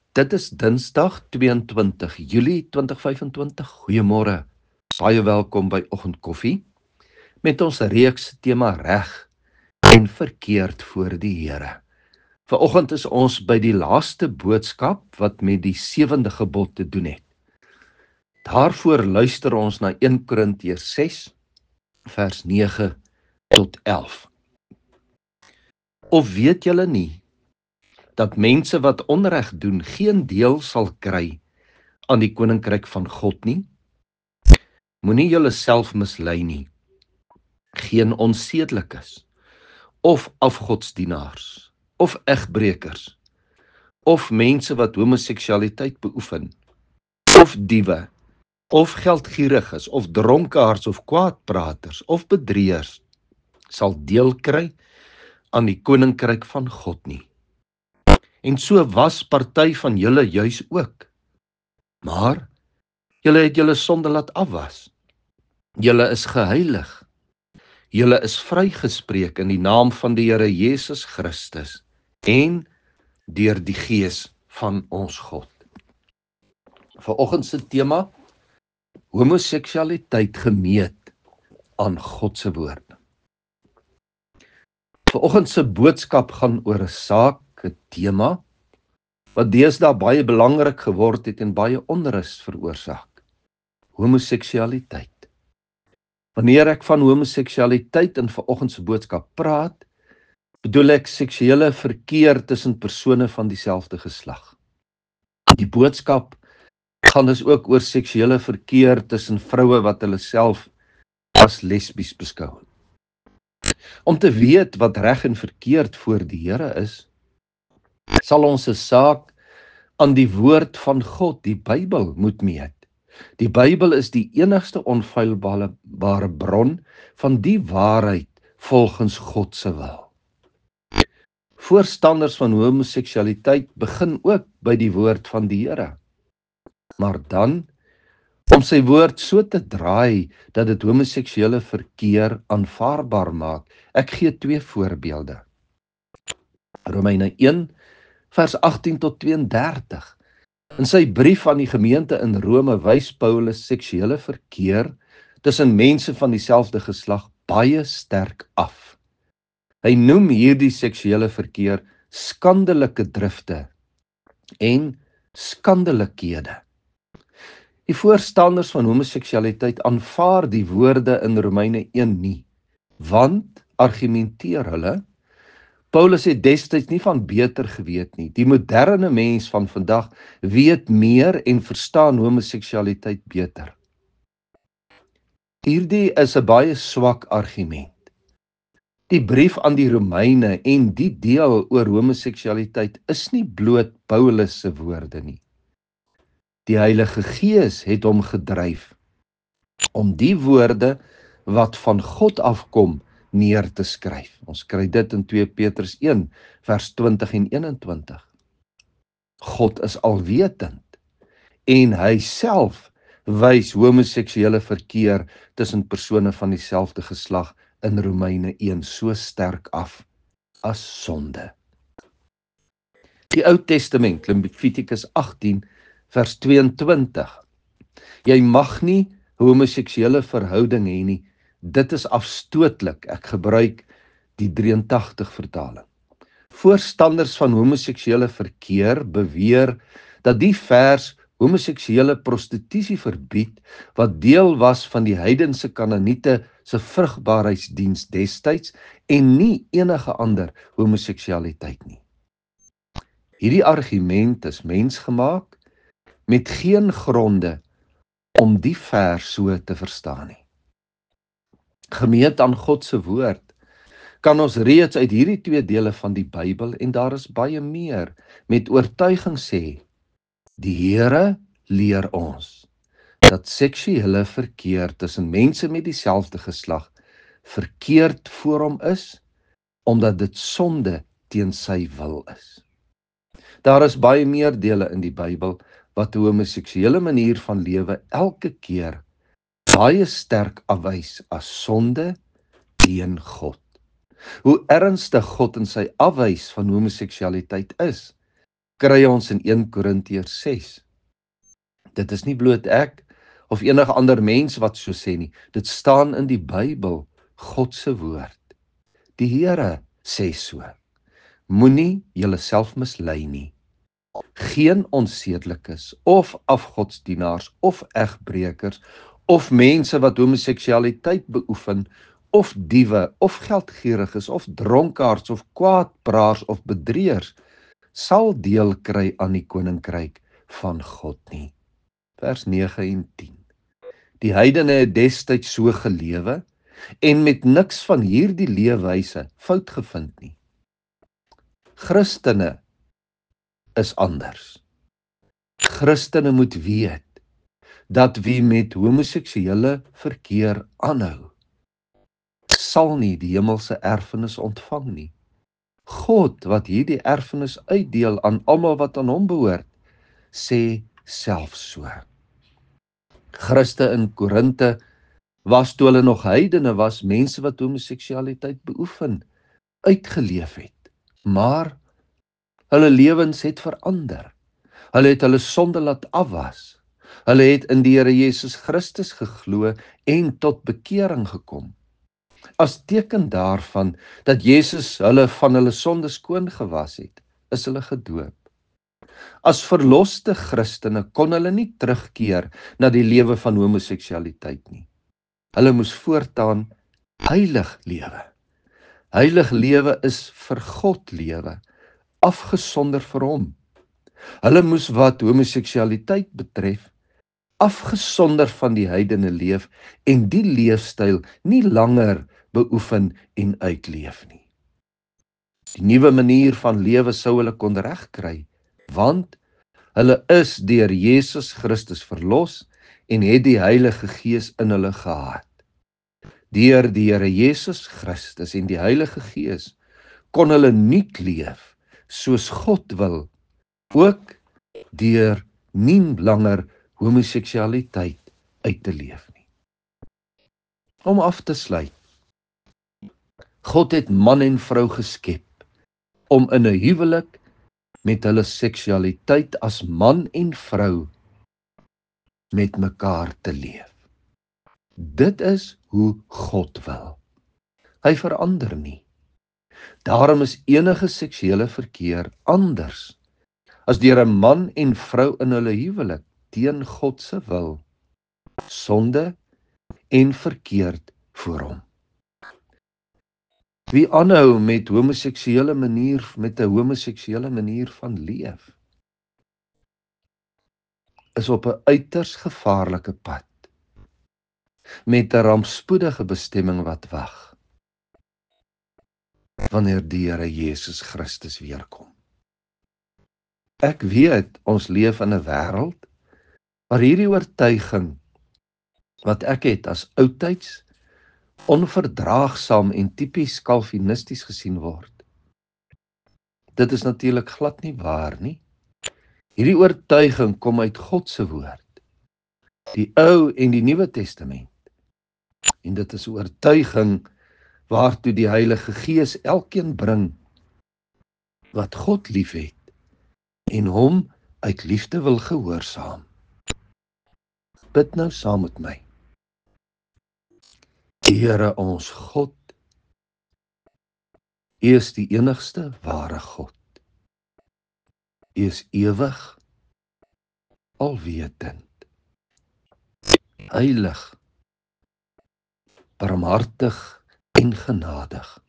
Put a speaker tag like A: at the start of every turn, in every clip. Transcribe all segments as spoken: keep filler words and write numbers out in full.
A: Dit is Dinsdag tweeëntwintig Julie twintig vyfentwintig. Goeiemôre. Baie welkom by Oggendkoffie met ons reeks tema reg en verkeerd voor die Here. Vanoggend is ons by die laaste boodskap wat met die sewende gebod te doen het. Daarvoor luister ons na eerste Korintiërs ses vers nege tot elf. Of weet julle nie dat mense wat onreg doen geen deel sal kry aan die koninkryk van God nie? Moenie julleself mislei nie. Geen onsedelikes, of afgodsdienaars, of egbrekers, of mense wat homoseksualiteit beoefen, of diewe, of geldgieriges, of dronkaards, of kwaadpraters, of bedrieërs, sal deel kry aan die koninkryk van God nie. En so was party van julle juis ook. Maar julle het julle sonde laat afwas. Julle is geheilig. Julle is vrygespreek in die naam van die Here Jesus Christus en deur die Gees van ons God. Vanoggend se tema: homoseksualiteit gemeet aan God se woord. Vanoggend se boodskap gaan oor 'n saak, 'n tema wat deesdae baie belangrik geword het en baie onrus veroorsaak. Homoseksualiteit. Wanneer ek van homoseksualiteit in vanoggend se boodskap praat, bedoel ek seksuele verkeer tussen persone van dieselfde geslag. Die boodskap gaan dus ook oor seksuele verkeer tussen vroue wat hulle self as lesbies beskou. Om te weet wat reg en verkeerd voor die Here is, sal ons 'n saak aan die woord van God, die Bybel, moet meet. Die Bybel is die enigste onfeilbare bron van die waarheid volgens God se wil. Voorstanders van homoseksualiteit begin ook by die woord van die Here. Maar dan, om sy woord so te draai dat dit homoseksuele verkeer aanvaarbaar maak, ek gee twee voorbeelde. Romeine een vers agttien tot twee en dertig. In sy brief aan die gemeente in Rome wys Paulus seksuele verkeer tussen mense van dieselfde geslag baie sterk af. Hy noem hierdie seksuele verkeer skandelike drifte en skandelikhede. Die voorstanders van homoseksualiteit aanvaar die woorde in Romeine een nie, want, argumenteer hulle, Paulus het destyds nie van beter geweet nie. Die moderne mens van vandag weet meer en verstaan homoseksualiteit beter. Hierdie is 'n baie swak argument. Die brief aan die Romeine en die deel oor homoseksualiteit is nie bloot Paulus se woorde nie. Die Heilige Gees het hom gedryf om die woorde wat van God afkom neer te skryf. Ons kry dit in twee Petrus een vers twintig en eenentwintig. God is alwetend en hy self wys homoseksuele verkeer tussen persone van dieselfde geslag in Romeine een so sterk af as sonde. Die Ou Testament, Levitikus agttien vers tweeëntwintig. Jy mag nie homoseksuele verhouding hê nie. Dit is afstootlik. Ek gebruik die drieëntagtig vertaling. Voorstanders van homoseksuele verkeer beweer dat die vers homoseksuele prostitusie verbied, wat deel was van die heidense Kanaaniete se vrugbaarheidsdiens destyds en nie enige ander homoseksualiteit nie. Hierdie argument is mensgemaak met geen gronde om die vers so te verstaan nie. Gemeet aan God se woord, kan ons reeds uit hierdie twee dele van die Bybel, en daar is baie meer, met oortuiging sê, die Here leer ons, dat seksuele verkeer tussen mense met dieselfde geslag verkeerd voor hom is, omdat dit sonde teen sy wil is. Daar is baie meer dele in die Bybel, wat 'n homoseksuele manier van lewe elke keer baie sterk afwys as sonde teen God. Hoe ernstig God in sy afwys van homoseksualiteit is, kry ons in een Korintiërs ses. Dit is nie bloot ek of enige ander mens wat so sê nie. Dit staan in die Bybel, God se woord. Die Here sê so: Moenie julleself mislei nie. Geen onsedelikes of afgodsdienaars of egbreekers of mense wat homoseksualiteit beoefen of diewe of geldgieriges of dronkaards of kwaadpraers of bedrieërs sal deel kry aan die koninkryk van God nie. Vers nege en tien. Die heidene het destyds so gelewe en met niks van hierdie leefwyse fout gevind nie. Christene is anders. Christene moet weet dat wie met homoseksuele verkeer aanhou, sal nie die hemelse erfenis ontvang nie. God, wat hierdie erfenis uitdeel aan almal wat aan hom behoort, sê self so. Christe in Korinte was, toe hulle nog heidene was, mense wat homoseksualiteit beoefen, uitgeleef het. Maar hulle lewens het verander. Hulle het hulle sonde laat afwas. Hulle het in die Here Jesus Christus geglo en tot bekering gekom. As teken daarvan dat Jesus hulle van hulle sonde skoon gewas het, is hulle gedoop. As verloste Christene kon hulle nie terugkeer na die lewe van homoseksualiteit nie. Hulle moes voortaan heilig lewe. Heilig lewe is vir God lewe, afgesonder vir hom. Hulle moes wat homoseksualiteit betref, afgesonder van die heidene leef en die leefstyl nie langer beoefen en uitleef nie. Die nuwe manier van lewe sou hulle kon regkry, want hulle is deur Jesus Christus verlos en het die Heilige Gees in hulle gehad. Deur die Here Jesus Christus en die Heilige Gees kon hulle nuut leef soos God wil, ook deur nie langer homoseksualiteit uit te leef nie. Om af te sluit, God het man en vrou geskep om in 'n huwelik met hulle seksualiteit as man en vrou met mekaar te leef. Dit is hoe God wil. Hy verander nie. Daarom is enige seksuele verkeer anders as deur 'n man en vrou in hulle huwelik teen God se wil, sonde en verkeerd voor hom. Wie aanhou met homoseksuele manier met 'n homoseksuele manier van leef, is op 'n uiters gevaarlike pad met 'n rampspoedige bestemming wat wag wanneer die Here Jesus Christus weerkom. Ek weet ons leef in 'n wêreld waar hierdie oortuiging wat ek het as oudtyds onverdraagsaam en tipies kalvinisties gesien word. Dit is natuurlik glad nie waar nie. Hierdie oortuiging kom uit God se woord, die Ou en die Nuwe Testament. En dit is 'n oortuiging waartoe die Heilige Gees elkeen bring wat God liefhet en hom uit liefde wil gehoorsaam. Bid nou saam met my. Here ons God, U is die enigste ware God. U is ewig, alwetend, heilig, barmhartig en genadig,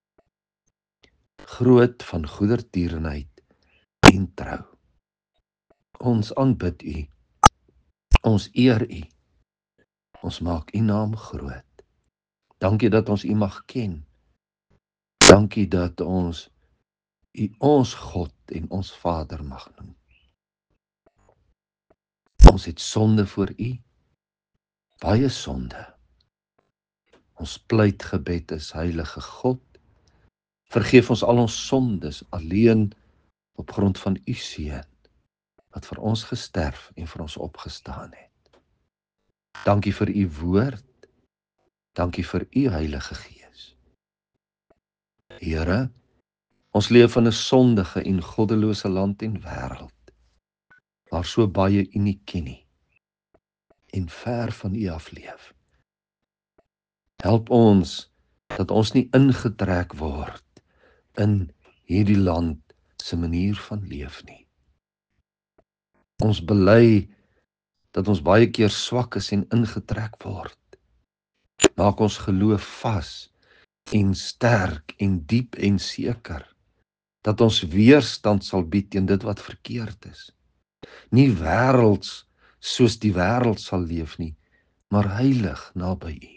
A: groot van goedertierenheid en trou. Ons aanbid U, ons eer U, ons maak U naam groot. Dankie dat ons U mag ken. Dankie dat ons U ons God en ons Vader mag noem. Ons het sonde voor U, baie sonde. Ons pleitgebed is, Heilige God, vergeef ons al ons sondes alleen op grond van U Seun, wat vir ons gesterf en vir ons opgestaan het. Dankie vir U woord, dankie vir U Heilige Gees. Here, Ons leef in 'n sondige en goddelose land en wêreld, waar so baie U nie ken nie en ver van U af leef. Help ons dat ons nie ingetrek word in hierdie land se manier van leef nie. Ons bely dat ons baie keer swak is en ingetrek word. Maak ons geloof vas en sterk en diep en seker, dat ons weerstand sal bied teen dit wat verkeerd is. Nie wêrelds soos die wêreld sal leef nie, maar heilig naby U.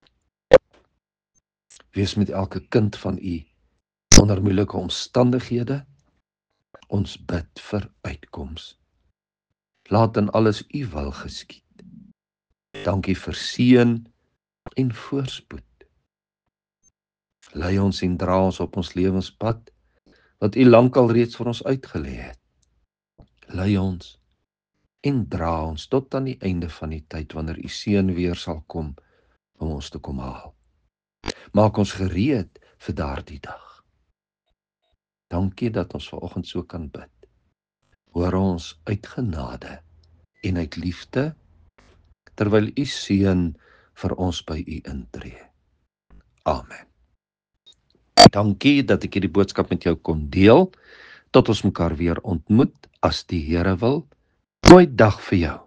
A: Wees met elke kind van U onder moeilike omstandighede. Ons bid vir uitkoms. Laat in alles U wil geskied. Dankie vir seën en voorspoed. Lei ons en dra ons op ons lewenspad, wat U lankal reeds vir ons uitgelê het. Lei ons en dra ons tot aan die einde van die tyd, wanneer U seun weer sal kom om ons te kom haal. Maak ons gereed vir daardie dag. Dankie dat ons vanoggend so kan bid. Hoor ons uit genade en uit liefde, terwyl U seun vir ons by U intree. Amen. Dankie dat ek hierdie boodskap met jou kon deel. Tot ons mekaar weer ontmoet, as die Here wil. Mooi dag vir jou.